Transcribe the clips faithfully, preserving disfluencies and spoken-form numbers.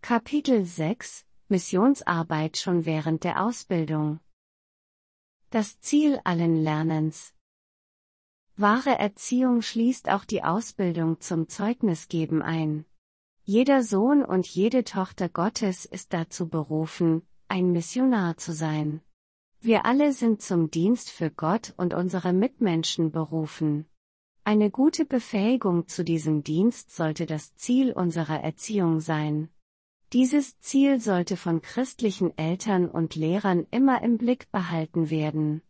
Kapitel sechs Missionsarbeit schon während der Ausbildung. Das Ziel allen Lernens. Wahre Erziehung schließt auch die Ausbildung zum Zeugnisgeben ein. Jeder Sohn und jede Tochter Gottes ist dazu berufen, ein Missionar zu sein. Wir alle sind zum Dienst für Gott und unsere Mitmenschen berufen. Eine gute Befähigung zu diesem Dienst sollte das Ziel unserer Erziehung sein. Dieses Ziel sollte von christlichen Eltern und Lehrern immer im Blick behalten werden.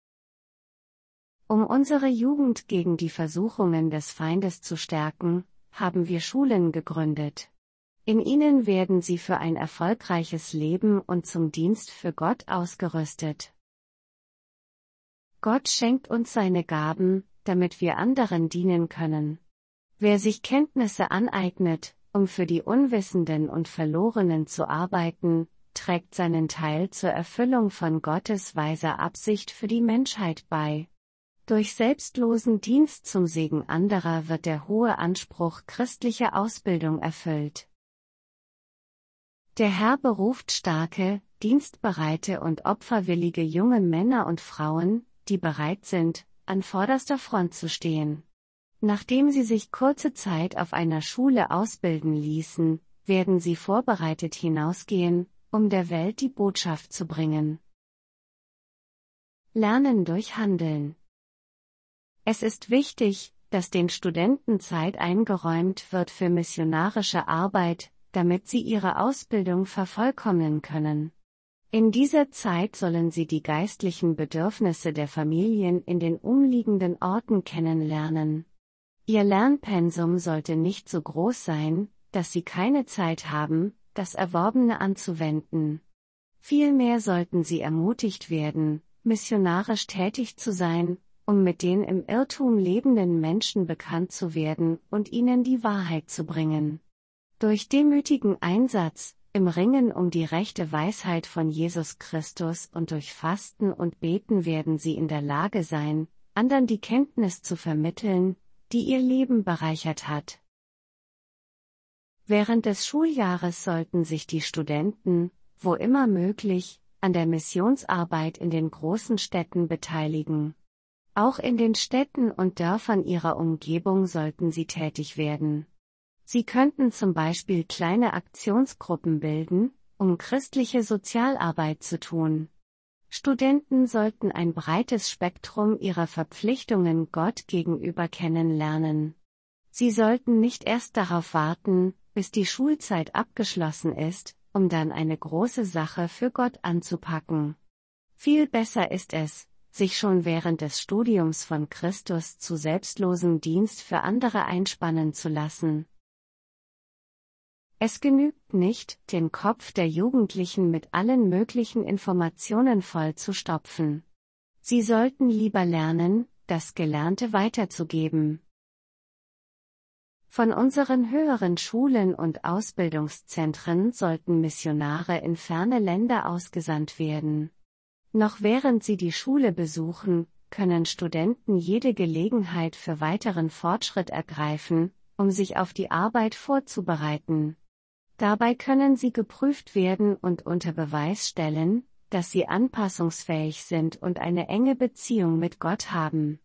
Um unsere Jugend gegen die Versuchungen des Feindes zu stärken, haben wir Schulen gegründet. In ihnen werden sie für ein erfolgreiches Leben und zum Dienst für Gott ausgerüstet. Gott schenkt uns seine Gaben, damit wir anderen dienen können. Wer sich Kenntnisse aneignet, um für die Unwissenden und Verlorenen zu arbeiten, trägt seinen Teil zur Erfüllung von Gottes weiser Absicht für die Menschheit bei. Durch selbstlosen Dienst zum Segen anderer wird der hohe Anspruch christlicher Ausbildung erfüllt. Der Herr beruft starke, dienstbereite und opferwillige junge Männer und Frauen, die bereit sind, an vorderster Front zu stehen. Nachdem sie sich kurze Zeit auf einer Schule ausbilden ließen, werden sie vorbereitet hinausgehen, um der Welt die Botschaft zu bringen. Lernen durch Handeln. Es ist wichtig, dass den Studenten Zeit eingeräumt wird für missionarische Arbeit, damit sie ihre Ausbildung vervollkommnen können. In dieser Zeit sollen sie die geistlichen Bedürfnisse der Familien in den umliegenden Orten kennenlernen. Ihr Lernpensum sollte nicht so groß sein, dass sie keine Zeit haben, das Erworbene anzuwenden. Vielmehr sollten sie ermutigt werden, missionarisch tätig zu sein, um mit den im Irrtum lebenden Menschen bekannt zu werden und ihnen die Wahrheit zu bringen. Durch demütigen Einsatz, im Ringen um die rechte Weisheit von Jesus Christus und durch Fasten und Beten werden sie in der Lage sein, anderen die Kenntnis zu vermitteln, die ihr Leben bereichert hat. Während des Schuljahres sollten sich die Studenten, wo immer möglich, an der Missionsarbeit in den großen Städten beteiligen. Auch in den Städten und Dörfern ihrer Umgebung sollten sie tätig werden. Sie könnten zum Beispiel kleine Aktionsgruppen bilden, um christliche Sozialarbeit zu tun. Studenten sollten ein breites Spektrum ihrer Verpflichtungen Gott gegenüber kennenlernen. Sie sollten nicht erst darauf warten, bis die Schulzeit abgeschlossen ist, um dann eine große Sache für Gott anzupacken. Viel besser ist es, sich schon während des Studiums von Christus zu selbstlosem Dienst für andere einspannen zu lassen. Es genügt nicht, den Kopf der Jugendlichen mit allen möglichen Informationen voll zu stopfen. Sie sollten lieber lernen, das Gelernte weiterzugeben. Von unseren höheren Schulen und Ausbildungszentren sollten Missionare in ferne Länder ausgesandt werden. Noch während sie die Schule besuchen, können Studenten jede Gelegenheit für weiteren Fortschritt ergreifen, um sich auf die Arbeit vorzubereiten. Dabei können sie geprüft werden und unter Beweis stellen, dass sie anpassungsfähig sind und eine enge Beziehung mit Gott haben.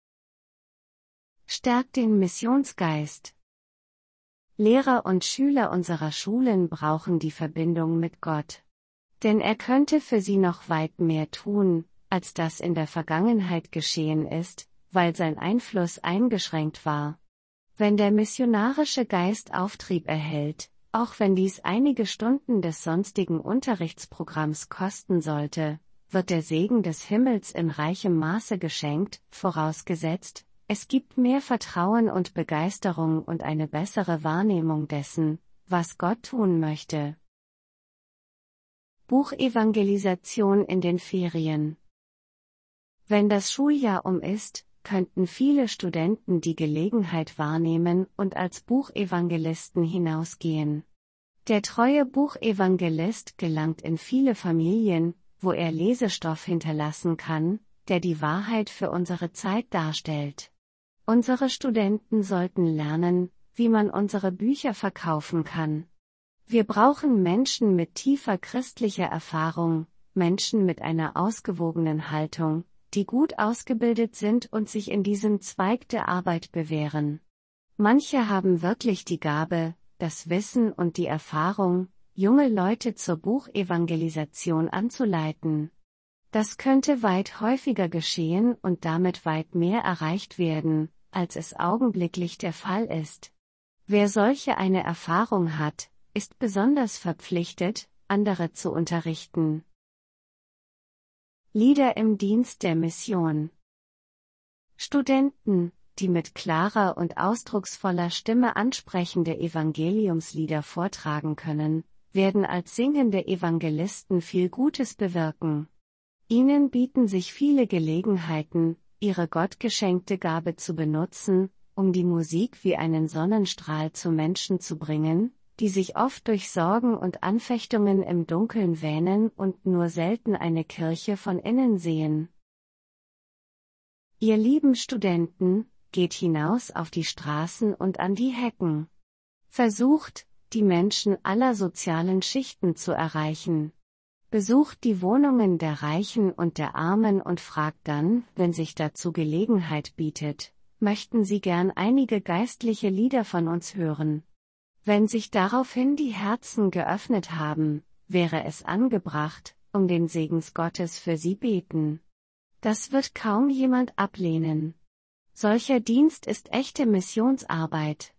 Stärkt den Missionsgeist. Lehrer und Schüler unserer Schulen brauchen die Verbindung mit Gott. Denn er könnte für sie noch weit mehr tun, als das in der Vergangenheit geschehen ist, weil sein Einfluss eingeschränkt war. Wenn der missionarische Geist Auftrieb erhält, auch wenn dies einige Stunden des sonstigen Unterrichtsprogramms kosten sollte, wird der Segen des Himmels in reichem Maße geschenkt, vorausgesetzt, es gibt mehr Vertrauen und Begeisterung und eine bessere Wahrnehmung dessen, was Gott tun möchte. Buchevangelisation in den Ferien. Wenn das Schuljahr um ist, könnten viele Studenten die Gelegenheit wahrnehmen und als Buchevangelisten hinausgehen. Der treue Buchevangelist gelangt in viele Familien, wo er Lesestoff hinterlassen kann, der die Wahrheit für unsere Zeit darstellt. Unsere Studenten sollten lernen, wie man unsere Bücher verkaufen kann. Wir brauchen Menschen mit tiefer christlicher Erfahrung, Menschen mit einer ausgewogenen Haltung, die gut ausgebildet sind und sich in diesem Zweig der Arbeit bewähren. Manche haben wirklich die Gabe, das Wissen und die Erfahrung, junge Leute zur Buchevangelisation anzuleiten. Das könnte weit häufiger geschehen und damit weit mehr erreicht werden, als es augenblicklich der Fall ist. Wer solche eine Erfahrung hat, ist besonders verpflichtet, andere zu unterrichten. Lieder im Dienst der Mission. Studenten, die mit klarer und ausdrucksvoller Stimme ansprechende Evangeliumslieder vortragen können, werden als singende Evangelisten viel Gutes bewirken. Ihnen bieten sich viele Gelegenheiten, ihre gottgeschenkte Gabe zu benutzen, um die Musik wie einen Sonnenstrahl zu Menschen zu bringen, die sich oft durch Sorgen und Anfechtungen im Dunkeln wähnen und nur selten eine Kirche von innen sehen. Ihr lieben Studenten, geht hinaus auf die Straßen und an die Hecken. Versucht, die Menschen aller sozialen Schichten zu erreichen. Besucht die Wohnungen der Reichen und der Armen und fragt dann, wenn sich dazu Gelegenheit bietet, möchten Sie gern einige geistliche Lieder von uns hören? Wenn sich daraufhin die Herzen geöffnet haben, wäre es angebracht, um den Segen Gottes für sie beten. Das wird kaum jemand ablehnen. Solcher Dienst ist echte Missionsarbeit.